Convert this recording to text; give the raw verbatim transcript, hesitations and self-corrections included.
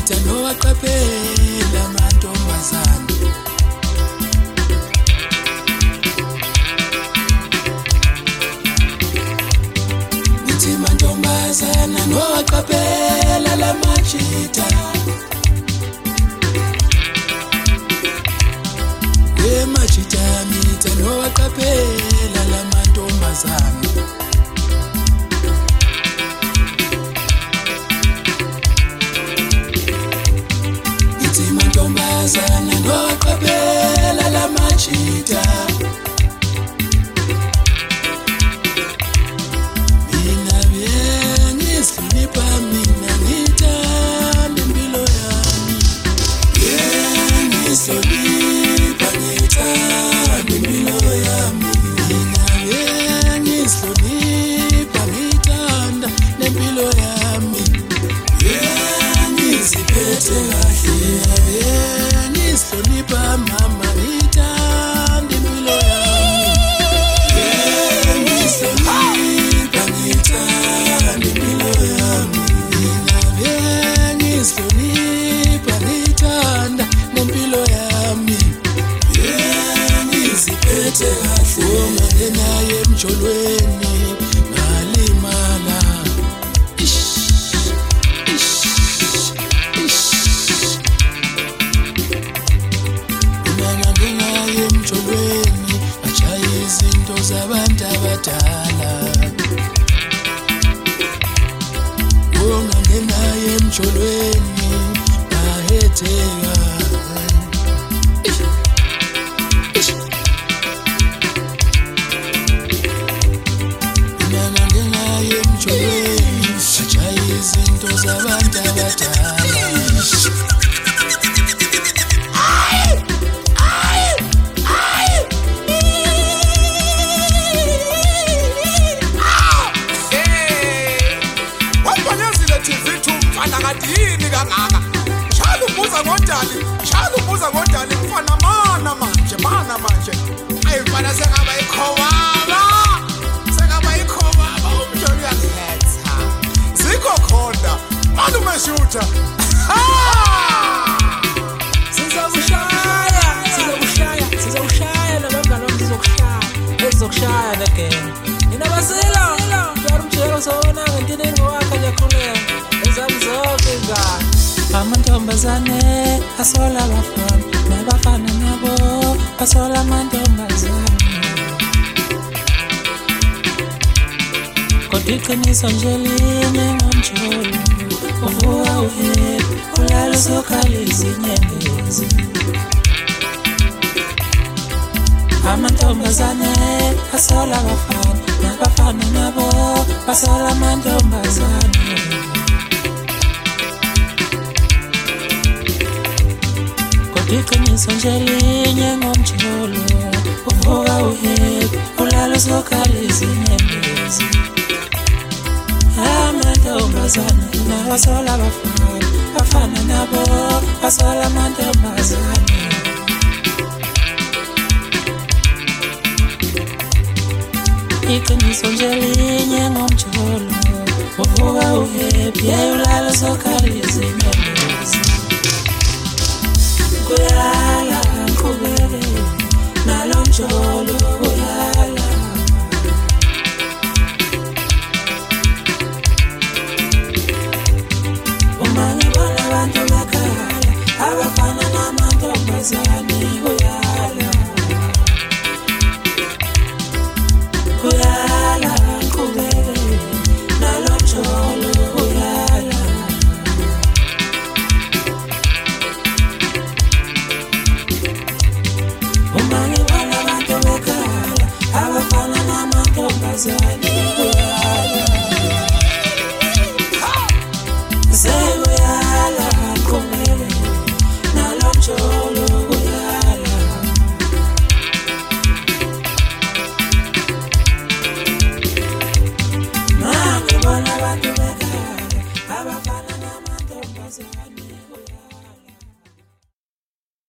machita nowaqaphela amantombazane. Ngithi mantombazana nowaqaphela la machita. We machita mita nowaqaphela la mantombazane. Mantombazana nowaqaphela la machita. Mina bengihlonipha, mina ngithanda impilo yami. Bengihlonipha, ngithanda impilo yami. Mina bengihlonipha, ngithanda nempilo yami. Bengiziphethe kahle. Ngihlonipha mama, ngithanda impilo yami. Ngihlonipha, ngithanda impilo yami. Mina bengihlonipha, ngithanda nempilo yami. Bengiziphethe kahle. Ungangena emjolweni ngalimala. Emjolweni bashaya izinto zabantu abadala. Ungangena emjolweni bahetheka. Ungangena emjolweni bashaya izinto zabantu abadala. Yini kangaka shalo ubuza ngodali shalo ubuza ngodali mfana mana manje mana manje ayifana sengaba ikhobaba sengaba ikhobaba umjoli uyakhetha zikho khona malume shutha sizokushaya sizokushaya sizokushaya nabangani bami sizokushaya ezokushaya again inabasela yarumjelo sona ngentini ngwakhe yakhuleka amantombazane asola abafana nabafana nabo asola amantombazane. Kodwa iqiniso nje linye ngomjolo, uvuka uhepe ulala usokhala izinyembezi. Amantombazane asola abafana nabafana nabo asola amantombazane. Iqiniso nje linye ngomjolo, uvuka uhepe ulala usokhala izinyembezi. Amantombazane nawo asola abafana, bafana nabo asola amantombazane. Iqiniso nje linye ngomjolo, uvuka uhepe ulala usokhala izinyembezi. Kuyala ngqubeke nalomjolo kuyala. Uma ngibona abantu bakhala abafana namantombazane kuyala. Kuyala ngqubeke nalomjolo kuyala. Sekuyala ngqubeke nalomjolo kuyala. Mangibona abantu bekhala abafana namantombazane.